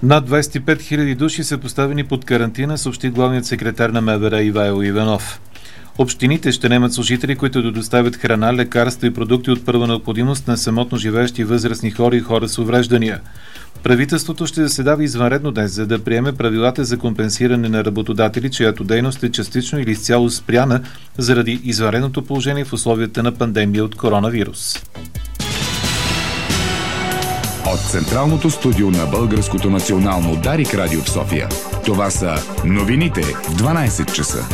Над 25 000 души са поставени под карантина, съобщи главният секретар на МВР Ивайло Иванов. Общините ще наемат служители, които да доставят храна, лекарства и продукти от първа необходимост на самотно живеещи възрастни хора и хора с увреждания. Правителството ще заседава извънредно днес, за да приеме правилата за компенсиране на работодатели, чиято дейност е частично или изцяло спряна заради извънредното положение в условията на пандемия от коронавирус. От Централното студио на Българското национално Дарик радио в София. Това са новините в 12 часа.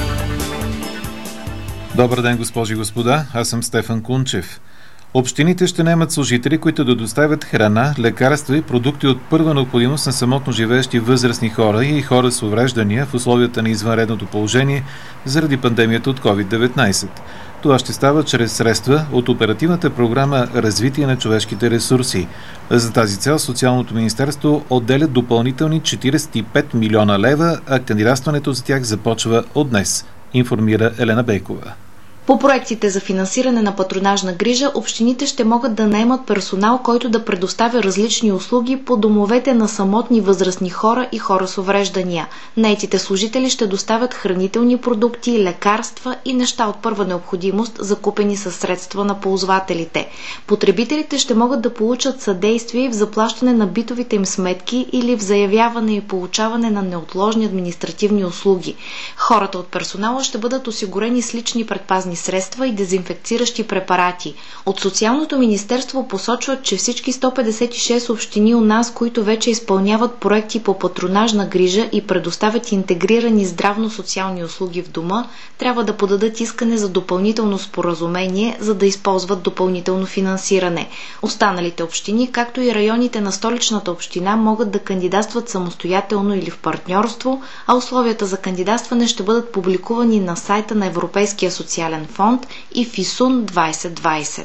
Добър ден, госпожи и господа. Аз съм Стефан Кунчев. Общините ще наемат служители, които да доставят храна, лекарства и продукти от първа необходимост на самотно живеещи възрастни хора и хора с увреждания в условията на извънредното положение заради пандемията от COVID-19. Това ще става чрез средства от оперативната програма Развитие на човешките ресурси. За тази цел Социалното министерство отделя допълнителни 45 милиона лева, а кандидатстването за тях започва от днес, информира Елена Бейкова. По проектите за финансиране на патронажна грижа, общините ще могат да наемат персонал, който да предоставя различни услуги по домовете на самотни възрастни хора и хора с увреждания. Наетите служители ще доставят хранителни продукти, лекарства и неща от първа необходимост, закупени със средства на ползвателите. Потребителите ще могат да получат съдействие в заплащане на битовите им сметки или в заявяване и получаване на неотложни административни услуги. Хората от персонала ще бъдат осигурени с лични предпазни средства и дезинфекциращи препарати. От Социалното министерство посочват, че всички 156 общини у нас, които вече изпълняват проекти по патронажна грижа и предоставят интегрирани здравно-социални услуги в дома, трябва да подадат искане за допълнително споразумение, за да използват допълнително финансиране. Останалите общини, както и районите на Столичната община, могат да кандидатстват самостоятелно или в партньорство, а условията за кандидатстване ще бъдат публикувани на сайта на Европейския социален фонд и в ИСУН 2020.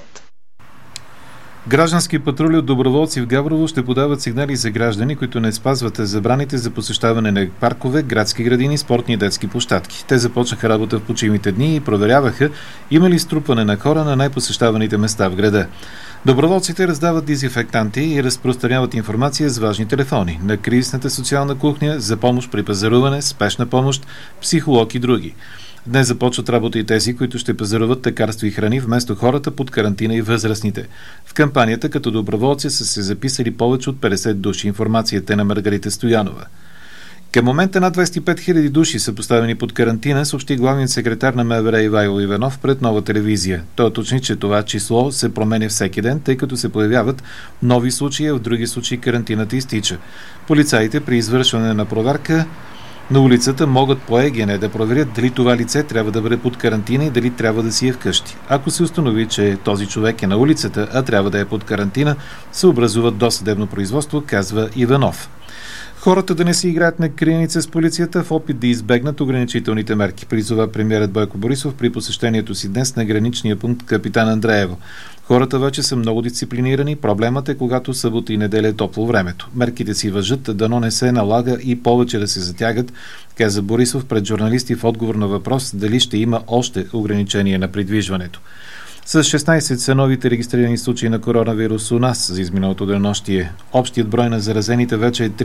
Граждански патрули от доброволци в Габрово ще подават сигнали за граждани, които не спазват забраните за посещаване на паркове, градски градини, спортни и детски площадки. Те започнаха работа в почивните дни и проверяваха има ли струпване на хора на най-посещаваните места в града. Доброволците раздават дезинфектанти и разпространяват информация с важни телефони на кризисната социална кухня, за помощ при пазаруване, спешна помощ, психолог и други. Днес започват работа и тези, които ще пазаруват лекарства и храни вместо хората под карантина и възрастните. В кампанията като доброволци са се записали повече от 50 души. Информацията е на Маргарита Стоянова. Към момента над 25 000 души са поставени под карантина, съобщи главният секретар на МВР Ивайло Иванов пред Нова телевизия. Той уточни, че това число се променя всеки ден, тъй като се появяват нови случаи, а в други случаи карантината изтича. Полицаите при извършване на проверка на улицата могат по ЕГН да проверят дали това лице трябва да бъде под карантина и дали трябва да си е вкъщи. Ако се установи, че този човек е на улицата, а трябва да е под карантина, се образуват досъдебно производство, казва Иванов. Хората да не си играят на криеница с полицията в опит да избегнат ограничителните мерки, призова премиерът Бойко Борисов при посещението си днес на граничния пункт Капитан Андреево. Хората вече са много дисциплинирани, проблемът е когато събота и неделя е топло времето. Мерките си важат, дано не се налага и повече да се затягат, каза Борисов пред журналисти в отговор на въпрос дали ще има още ограничения на придвижването. С 16 са новите регистрирани случаи на коронавирус у нас за изминалото денонощие. Общият брой на заразените вече е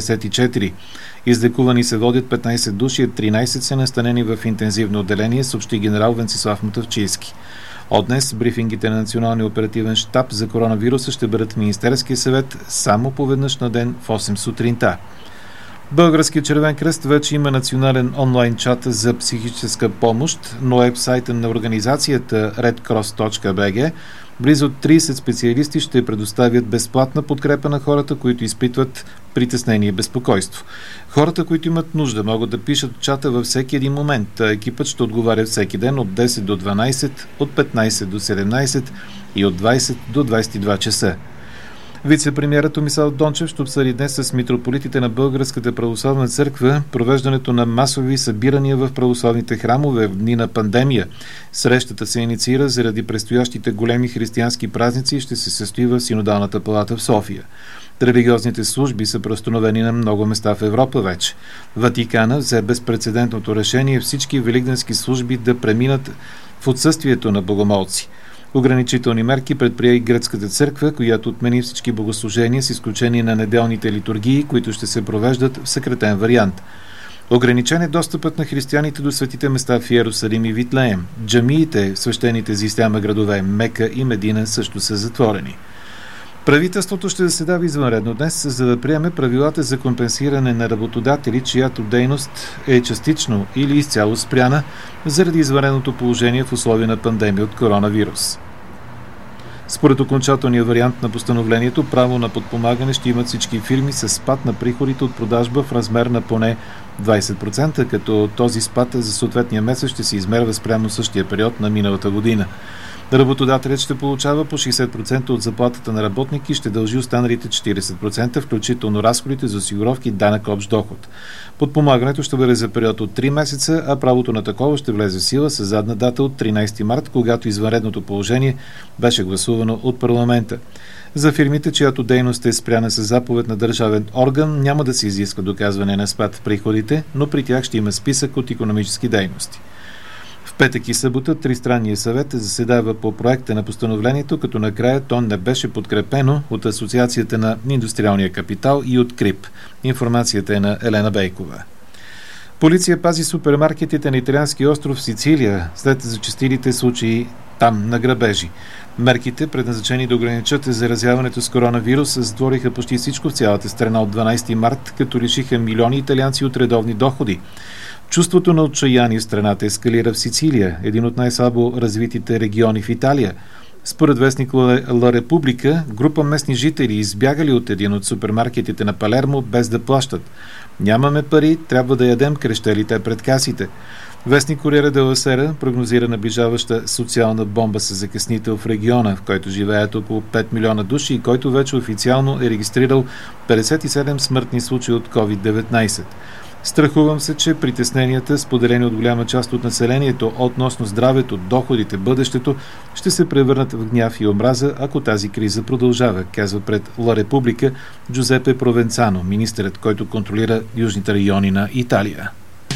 354. Излекувани се водят 15 души, 13 са настанени в интензивно отделение, съобщи генерал Венцислав Мутавчийски. От днес брифингите на Националния оперативен щаб за коронавируса ще бъдат в Министерския съвет само по веднъж на ден в 8 сутринта. Българският червен кръст вече има национален онлайн чат за психическа помощ, но уебсайта на организацията redcross.bg близо 30 специалисти ще предоставят безплатна подкрепа на хората, които изпитват притеснение и безпокойство. Хората, които имат нужда, могат да пишат в чата във всеки един момент, а екипът ще отговаря всеки ден от 10 до 12, от 15 до 17 и от 20 до 22 часа. Вице-премиерът Томислав Дончев ще обсъди днес с митрополитите на Българската православна църква провеждането на масови събирания в православните храмове в дни на пандемия. Срещата се инициира заради предстоящите големи християнски празници и ще се състои в Синодалната палата в София. Религиозните служби са преустановени на много места в Европа вече. Ватикана взе безпрецедентното решение всички великденски служби да преминат в отсъствието на богомолци. Ограничителни мерки предприе и гръцката църква, която отмени всички богослужения с изключение на неделните литургии, които ще се провеждат в съкратен вариант. Ограничен е достъпът на християните до светите места в Йерусалим и Витлеем. Джамиите в свещените за исляма градове Мека и Медина също са затворени. Правителството ще заседава извънредно днес, за да приеме правилата за компенсиране на работодатели, чиято дейност е частично или изцяло спряна заради извънредното положение в условия на пандемия от коронавирус. Според окончателния вариант на постановлението, право на подпомагане ще имат всички фирми с спад на приходите от продажба в размер на поне 20%, като този спад за съответния месец ще се измерва спрямо същия период на миналата година. Работодателят ще получава по 60% от заплатата на работник и ще дължи останалите 40%, включително разходите за осигуровки и данък общ доход. Подпомагането ще бъде за период от 3 месеца, а правото на такова ще влезе в сила с задна дата от 13 март, когато извънредното положение беше гласувано от парламента. За фирмите, чиято дейност е спряна с заповед на държавен орган, няма да се изисква доказване на спад в приходите, но при тях ще има списък от икономически дейности. В петък и събота Тристранния съвет заседава по проекта на постановлението, като накрая то не беше подкрепено от Асоциацията на индустриалния капитал и от КРИП. Информацията е на Елена Бейкова. Полиция пази супермаркетите на италианския остров Сицилия след зачестилите случаи там на грабежи. Мерките, предназначени да ограничат заразяването с коронавирус, затвориха почти всичко в цялата страна от 12 март, като лишиха милиони италианци от редовни доходи. Чувството на отчаяние в страната ескалира в Сицилия, един от най-слабо развитите региони в Италия. Според вестник Ла Република, група местни жители избягали от един от супермаркетите на Палермо без да плащат. Нямаме пари, трябва да ядем, крещели те пред касите. Вестник Корриere делла Сера прогнозира наближаваща социална бомба с закъснител в региона, в който живеят около 5 милиона души и който вече официално е регистрирал 57 смъртни случаи от COVID-19. Страхувам се, че притесненията, споделени от голяма част от населението относно здравето, доходите, бъдещето, ще се превърнат в гняв и омраза, ако тази криза продължава, казва пред Ла Република Джузепе Провенцано, министърът, който контролира южните райони на Италия.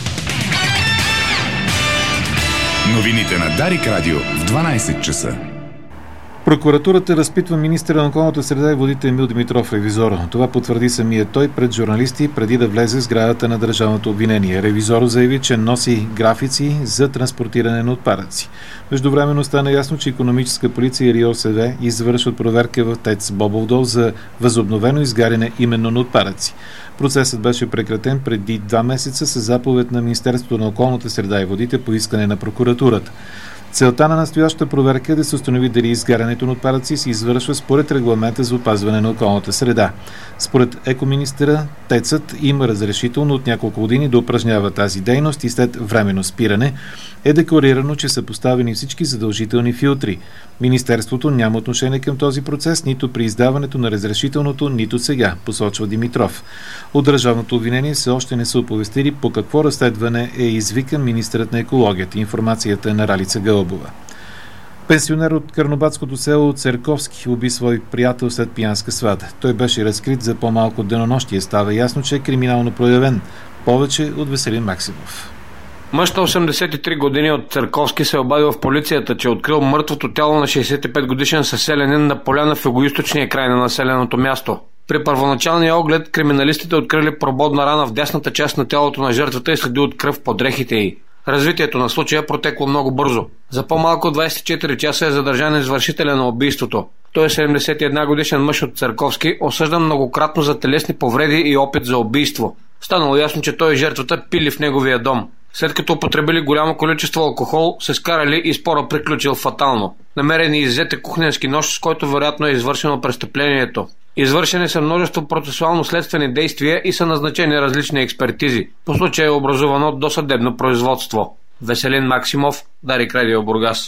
Новините на Дарик Радио в 12 часа. Прокуратурата разпитва министъра на околната среда и водите Емил Димитров, ревизор. Това потвърди самия той пред журналисти преди да влезе в сградата на държавното обвинение. Ревизор заяви, че носи графици за транспортиране на отпадъци. Междувременно стана ясно, че икономическа полиция и РИОСВ извършват проверка в ТЕЦ Бобов дол за възобновено изгаряне именно на отпадъци. Процесът беше прекратен преди 2 месеца с заповед на Министерството на околната среда и водите по искане на прокуратурата. Целта на настоящата проверка е да се установи дали изгарянето на отпадъци се извършва според регламента за опазване на околната среда. Според екоминистъра, ТЕЦът има разрешително от няколко години да упражнява тази дейност и след временно спиране е декларирано, че са поставени всички задължителни филтри. Министерството няма отношение към този процес нито при издаването на разрешителното, нито сега, посочва Димитров. От държавното обвинение все още не са оповестили по какво разследване е извикан министърът на екологията. Информацията е на Ралица Гълбова. Пенсионер от Карнобатското село Церковски уби свой приятел след пиянска свада. Той беше разкрит за по-малко от денонощие. Става ясно, че е криминално проявен. Повече от Веселин Максимов. Мъж на 83 години от Църковски се обадил в полицията, че е открил мъртвото тяло на 65 годишен съселянин на поляна в югоизточния край на населеното място. При първоначалния оглед криминалистите открили прободна рана в дясната част на тялото на жертвата и следи от кръв по дрехите й. Развитието на случая протекло много бързо. За по-малко 24 часа е задържан извършителя на убийството. Той е 71 годишен мъж от Църковски, осъждан многократно за телесни повреди и опит за убийство. Станало ясно, че той и жертвата пили в неговия дом. След като употребили голямо количество алкохол, се скарали и спора приключил фатално. Намерен и иззет кухненски нож, с който вероятно е извършено престъплението. Извършени са множество процесуално-следствени действия и са назначени различни експертизи. По случая е образувано досъдебно производство. Веселин Максимов, Дарик Радио, Бургас.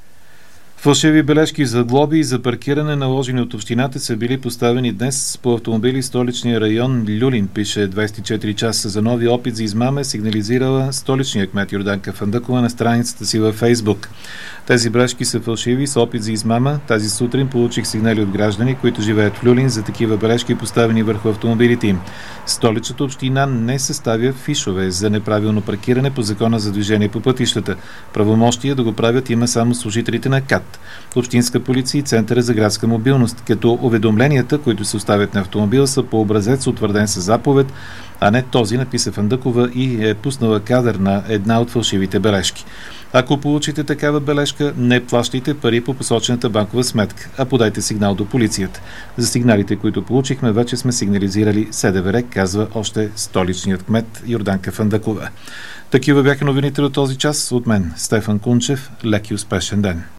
Фалшиви бележки за глоби и за паркиране, наложени от общината, са били поставени днес по автомобили в столичния район Люлин, пише 24 часа. За нови опит за измама е сигнализирала столичния кмет Йорданка Фандъкова на страницата си във Фейсбук. Тези бележки са фалшиви, с опит за измама. Тази сутрин получих сигнали от граждани, които живеят в Люлин, за такива бележки, поставени върху автомобилите им. Столичната община не съставя фишове за неправилно паркиране по закона за движение по пътищата. Правомощия да го правят има само служителите на КАТ, Общинска полиция и Центъра за градска мобилност, като уведомленията, които се оставят на автомобила, са по образец, утвърден със заповед, а не този, написа Фандъкова и е пуснала кадър на една от фалшивите бележки. Ако получите такава бележка, не плащайте пари по посочената банкова сметка, а подайте сигнал до полицията. За сигналите, които получихме, вече сме сигнализирали СДВР, казва още столичният кмет Йорданка Фандъкова. Такива бяха новините до този час. От мен, Стефан Кунчев. Лек и успешен ден!